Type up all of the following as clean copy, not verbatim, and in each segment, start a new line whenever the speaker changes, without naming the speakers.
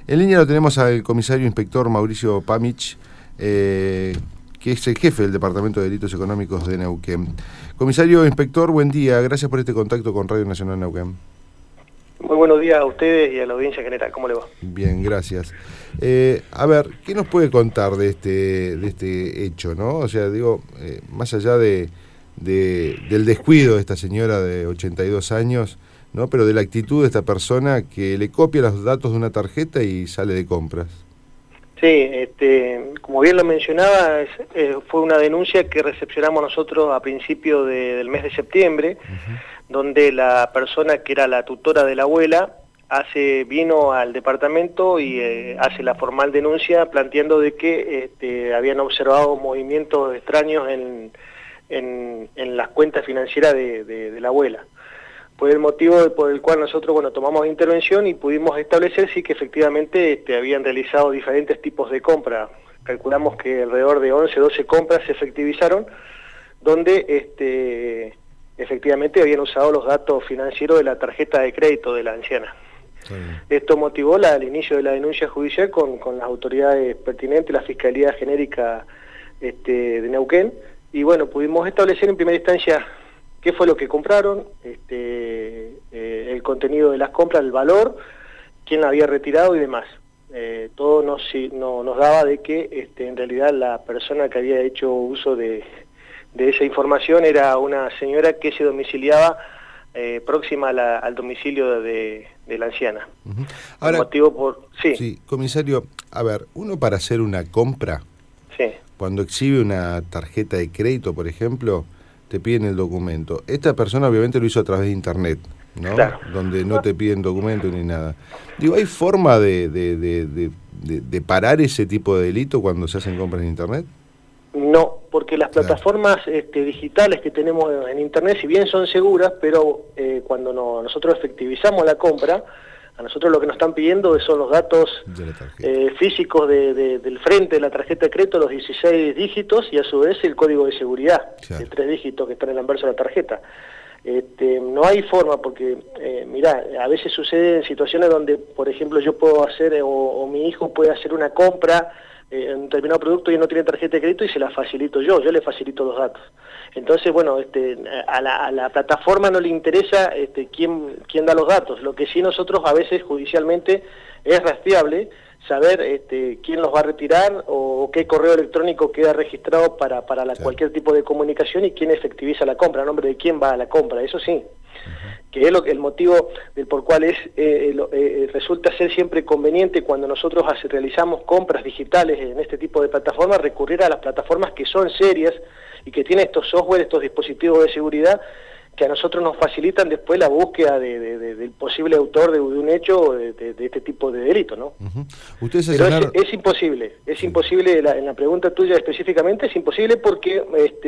En línea lo tenemos al comisario inspector Mauricio Pamich, que es el jefe del Departamento de Delitos Económicos de Neuquén. Comisario inspector, buen día, gracias por este contacto con Radio Nacional Neuquén.
Muy buenos días a ustedes y a la audiencia general, ¿cómo le va?
Bien, gracias. A ver, ¿qué nos puede contar de este hecho, no? O sea, digo, más allá del descuido de esta señora de 82 años, ¿no? Pero de la actitud de esta persona que le copia los datos de una tarjeta y sale de compras.
Sí, como bien lo mencionaba, fue una denuncia que recepcionamos nosotros a principios del mes de septiembre, donde la persona que era la tutora de la abuela vino al departamento y hace la formal denuncia planteando de que habían observado movimientos extraños en las cuentas financieras de la abuela. Fue el motivo por el cual nosotros tomamos intervención y pudimos establecer sí que efectivamente habían realizado diferentes tipos de compras. Calculamos que alrededor de 11, 12 compras se efectivizaron, donde efectivamente habían usado los datos financieros de la tarjeta de crédito de la anciana. Esto motivó el inicio de la denuncia judicial con las autoridades pertinentes, la Fiscalía Genérica de Neuquén, y bueno, pudimos establecer en primera instancia qué fue lo que compraron, el contenido de las compras, el valor, quién la había retirado y demás. Todo nos daba de que en realidad la persona que había hecho uso de esa información era una señora que se domiciliaba próxima al domicilio de la anciana.
Ahora,
motivo
sí, comisario, a ver, uno para hacer una compra,
sí,
cuando exhibe una tarjeta de crédito, por ejemplo, te piden el documento. Esta persona obviamente lo hizo a través de internet, ¿no?
Claro.
Donde no te piden documento ni nada. Digo, ¿hay forma de parar ese tipo de delito cuando se hacen compras en internet?
No, porque las plataformas digitales que tenemos en internet, si bien son seguras, pero cuando nosotros efectivizamos la compra, a nosotros lo que nos están pidiendo son los datos físicos del frente de la tarjeta de crédito, los 16 dígitos, y a su vez el código de seguridad, de 3 dígitos que está en el anverso de la tarjeta. No hay forma, porque, mirá, a veces sucede en situaciones donde, por ejemplo, yo puedo hacer, o mi hijo puede hacer una compra en un determinado producto y él no tiene tarjeta de crédito y se la facilito yo le facilito los datos. Entonces, bueno, a la plataforma no le interesa quién da los datos. Lo que sí nosotros a veces judicialmente es rastreable saber quién los va a retirar o qué correo electrónico queda registrado para cualquier tipo de comunicación y quién efectiviza la compra, a nombre de quién va a la compra, eso sí. Que es el motivo por cual resulta ser siempre conveniente cuando nosotros realizamos compras digitales en este tipo de plataformas, recurrir a las plataformas que son serias y que tienen estos software, estos dispositivos de seguridad que a nosotros nos facilitan después la búsqueda del posible autor de un hecho de este tipo de delito, ¿no?
¿Ustedes
Pero es imposible, en la pregunta tuya específicamente, es imposible porque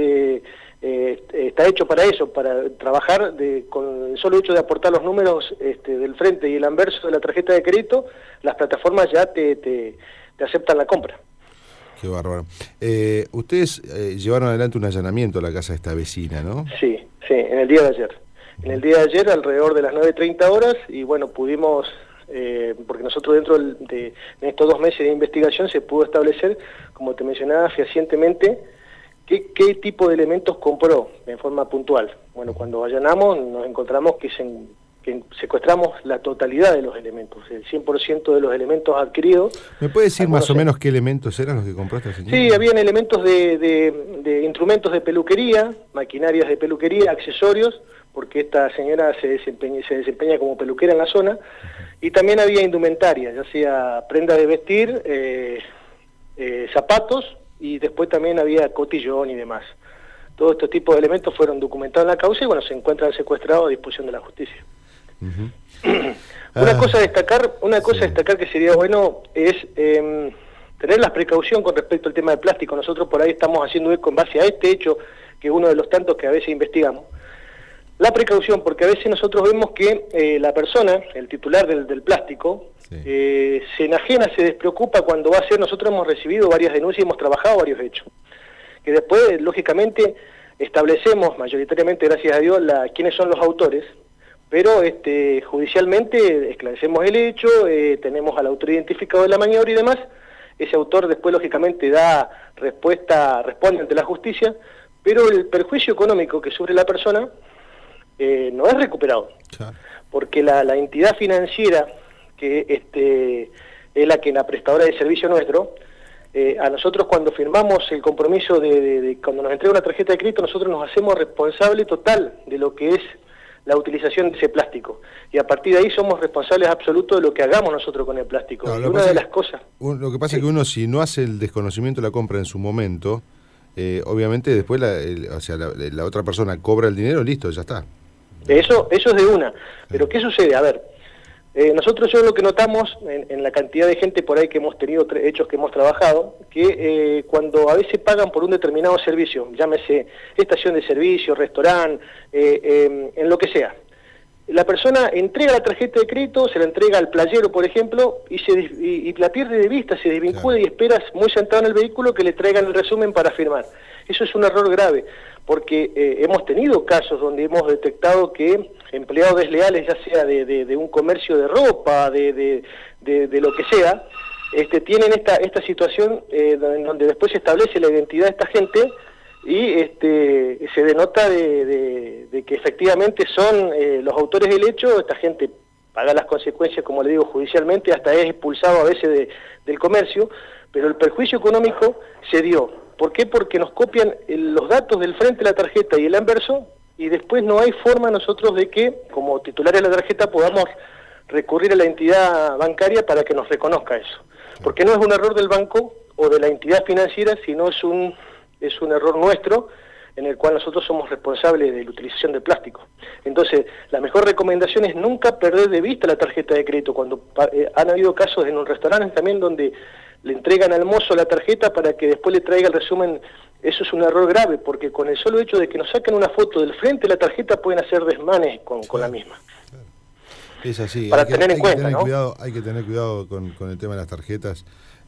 está hecho para eso, para trabajar con el solo hecho de aportar los números del frente y el anverso de la tarjeta de crédito, las plataformas ya te aceptan la compra.
Qué bárbaro. Ustedes llevaron adelante un allanamiento a la casa de esta vecina, ¿no?
Sí, en el día de ayer. En el día de ayer, alrededor de las 9:30 horas, y bueno, pudimos, porque nosotros dentro de estos 2 meses de investigación se pudo establecer, como te mencionaba, fehacientemente, qué tipo de elementos compró en forma puntual. Bueno, cuando allanamos nos encontramos que secuestramos la totalidad de los elementos, el 100% de los elementos adquiridos.
¿Me puede decir más o menos qué elementos eran los que compró esta señora?
Sí, habían elementos de instrumentos de peluquería, maquinarias de peluquería, accesorios, porque esta señora se desempeña como peluquera en la zona, y también había indumentaria, ya sea prenda de vestir, zapatos, y después también había cotillón y demás. Todos estos tipos de elementos fueron documentados en la causa y bueno, se encuentran secuestrados a disposición de la justicia. Una cosa a destacar que sería bueno es tener la precaución con respecto al tema del plástico. Nosotros por ahí estamos haciendo eco en base a este hecho, que es uno de los tantos que a veces investigamos. La precaución, porque a veces nosotros vemos que la persona, el titular del plástico, se enajena, se despreocupa cuando va a ser. Nosotros hemos recibido varias denuncias y hemos trabajado varios hechos, que después, lógicamente, establecemos mayoritariamente, gracias a Dios, quiénes son los autores, pero judicialmente esclarecemos el hecho, tenemos al autor identificado de la maniobra y demás. Ese autor después lógicamente responde ante la justicia, pero el perjuicio económico que sufre la persona no es recuperado, claro, porque la entidad financiera que es la prestadora de servicio nuestro, a nosotros cuando firmamos el compromiso cuando nos entrega una tarjeta de crédito, nosotros nos hacemos responsable total de lo que es la utilización de ese plástico, y a partir de ahí somos responsables absolutos de lo que hagamos nosotros con el plástico.
Claro,
y una de las cosas...
Lo que pasa es que uno, si no hace el desconocimiento de la compra en su momento, obviamente después la otra persona cobra el dinero, listo, ya está.
Eso es de una. Pero ¿qué sucede? A ver, nosotros lo que notamos en la cantidad de gente por ahí que hemos tenido, hechos que hemos trabajado, que cuando a veces pagan por un determinado servicio, llámese estación de servicio, restaurante, en lo que sea, la persona entrega la tarjeta de crédito, se la entrega al playero, por ejemplo, y la pierde de vista, se desvincula, claro, y esperas muy sentado en el vehículo que le traigan el resumen para firmar. Eso es un error grave, porque hemos tenido casos donde hemos detectado que empleados desleales, ya sea de un comercio de ropa, de lo que sea, tienen esta situación en donde después se establece la identidad de esta gente y se denota de que efectivamente son los autores del hecho. Esta gente paga las consecuencias, como le digo, judicialmente, hasta es expulsado a veces del comercio, pero el perjuicio económico se dio. ¿Por qué? Porque nos copian los datos del frente de la tarjeta y el anverso, y después no hay forma nosotros de que, como titulares de la tarjeta, podamos recurrir a la entidad bancaria para que nos reconozca eso. Porque no es un error del banco o de la entidad financiera, sino es un error nuestro, en el cual nosotros somos responsables de la utilización del plástico. Entonces, la mejor recomendación es nunca perder de vista la tarjeta de crédito. Cuando han habido casos en un restaurante también donde le entregan al mozo la tarjeta para que después le traiga el resumen, eso es un error grave, porque con el solo hecho de que nos saquen una foto del frente de la tarjeta pueden hacer desmanes con la misma.
Claro. Es así,
para tener en cuenta, ¿no?
Hay que tener cuidado con el tema de las tarjetas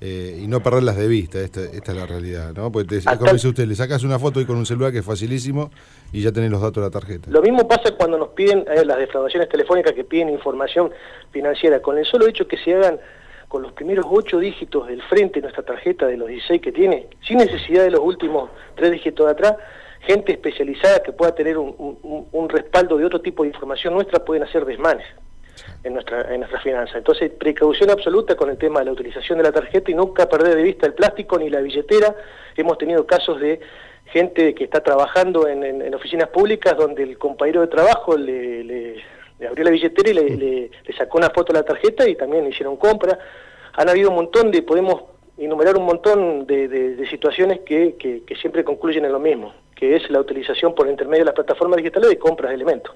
y no perderlas de vista, esta es la realidad, ¿no? Porque como dice usted, le sacas una foto y con un celular que es facilísimo y ya tenés los datos de la tarjeta.
Lo mismo pasa cuando nos piden las defraudaciones telefónicas, que piden información financiera. Con el solo hecho que se hagan con los primeros 8 dígitos del frente de nuestra tarjeta, de los 16 que tiene, sin necesidad de los últimos 3 dígitos de atrás, gente especializada que pueda tener un respaldo de otro tipo de información nuestra, pueden hacer desmanes en nuestra finanza. Entonces, precaución absoluta con el tema de la utilización de la tarjeta y nunca perder de vista el plástico ni la billetera. Hemos tenido casos de gente que está trabajando en oficinas públicas donde el compañero de trabajo le abrió la billetera y le sacó una foto de la tarjeta y también le hicieron compra. Han habido un montón podemos enumerar un montón de situaciones que siempre concluyen en lo mismo, que es la utilización por intermedio de las plataformas digitales de compras de elementos.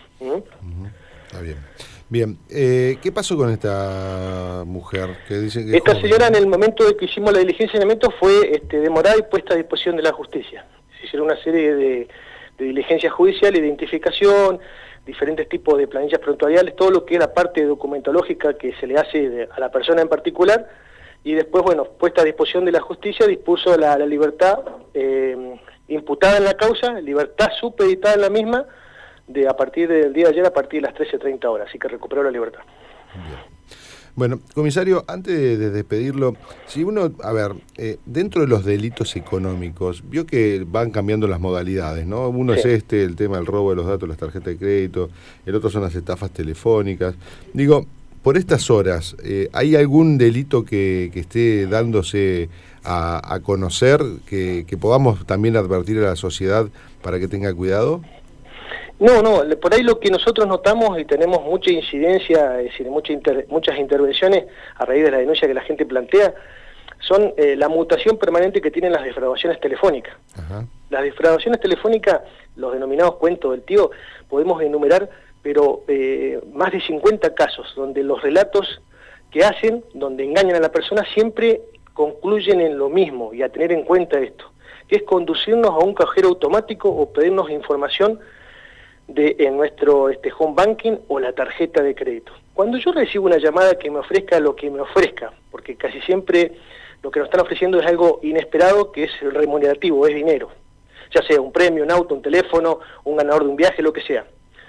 Está bien. Bien, ¿qué pasó con esta mujer? Que dice que
esta señora, en el momento de que hicimos la diligencia de elementos, fue demorada y puesta a disposición de la justicia. Se hicieron una serie de diligencias judiciales, identificación, diferentes tipos de planillas prontuariales, todo lo que era parte documentológica que se le hace a la persona en particular, y después, bueno, puesta a disposición de la justicia, dispuso la libertad imputada en la causa, libertad supeditada en la misma, a partir del día de ayer, a partir de las 13:30 horas, así que recuperó la libertad.
Bien. Bueno, comisario, antes de despedirlo, si uno, dentro de los delitos económicos, vio que van cambiando las modalidades, ¿no? Uno sí. Es el tema del robo de los datos de las tarjetas de crédito, el otro son las estafas telefónicas. Digo, por estas horas, ¿hay algún delito que esté dándose a conocer, que podamos también advertir a la sociedad para que tenga cuidado?
No, por ahí lo que nosotros notamos y tenemos mucha incidencia, es decir, muchas intervenciones a raíz de la denuncia que la gente plantea, son la mutación permanente que tienen las defraudaciones telefónicas. Ajá. Las defraudaciones telefónicas, los denominados cuentos del tío, podemos enumerar, pero más de 50 casos, donde los relatos que hacen, donde engañan a la persona, siempre concluyen en lo mismo, y a tener en cuenta esto, que es conducirnos a un cajero automático o pedirnos información en nuestro home banking o la tarjeta de crédito. Cuando yo recibo una llamada que me ofrezca lo que me ofrezca, porque casi siempre lo que nos están ofreciendo es algo inesperado, que es remunerativo, es dinero, ya sea un premio, un auto, un teléfono, un ganador de un viaje, lo que sea.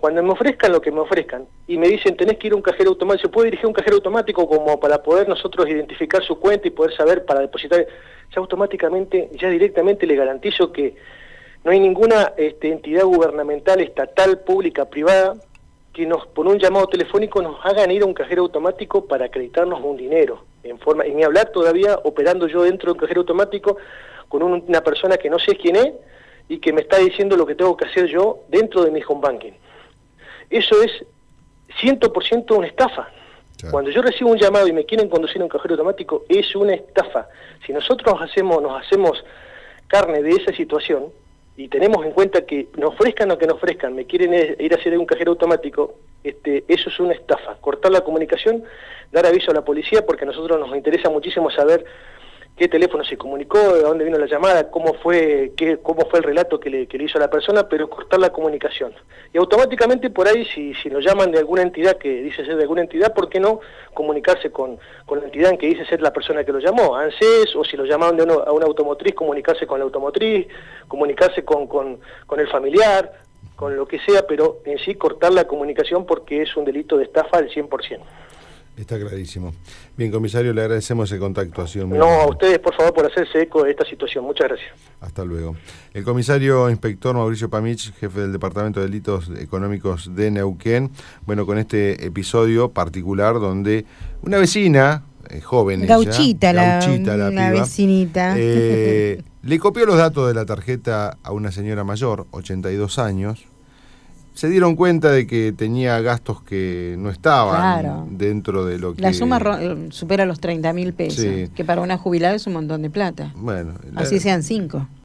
Cuando me ofrezcan lo que me ofrezcan y me dicen tenés que ir a un cajero automático, ¿se puede dirigir a un cajero automático como para poder nosotros identificar su cuenta y poder saber para depositar? Ya automáticamente, ya directamente le garantizo que no hay ninguna entidad gubernamental, estatal, pública, privada, que nos, por un llamado telefónico, nos hagan ir a un cajero automático para acreditarnos un dinero. Y ni hablar todavía operando yo dentro de un cajero automático con una persona que no sé quién es y que me está diciendo lo que tengo que hacer yo dentro de mi home banking. Eso es 100% una estafa. Claro. Cuando yo recibo un llamado y me quieren conducir a un cajero automático, es una estafa. Si nosotros nos hacemos carne de esa situación y tenemos en cuenta que nos ofrezcan o que nos ofrezcan, me quieren ir a hacer un cajero automático, eso es una estafa. Cortar la comunicación, dar aviso a la policía, porque a nosotros nos interesa muchísimo saber qué teléfono se comunicó, de dónde vino la llamada, cómo fue el relato que le hizo a la persona, pero cortar la comunicación. Y automáticamente por ahí, si nos llaman de alguna entidad que dice ser de alguna entidad, ¿por qué no comunicarse con la entidad en que dice ser la persona que lo llamó? ANSES, o si lo llamaron a una automotriz, comunicarse con la automotriz, comunicarse con el familiar, con lo que sea, pero en sí cortar la comunicación porque es un delito de estafa al 100%.
Está clarísimo. Bien, comisario, le agradecemos el contacto. Ha sido muy
No, a ustedes, por favor, por hacerse eco de esta situación. Muchas gracias.
Hasta luego. El comisario inspector Mauricio Pamich, jefe del Departamento de Delitos Económicos de Neuquén, bueno, con este episodio particular donde una vecina, joven
Gauchita,
la
piba, vecinita,
le copió los datos de la tarjeta a una señora mayor, 82 años, se dieron cuenta de que tenía gastos que no estaban dentro de lo que...
La suma supera los 30.000 pesos, sí, que para una jubilada es un montón de plata.
Bueno,
así sean 5.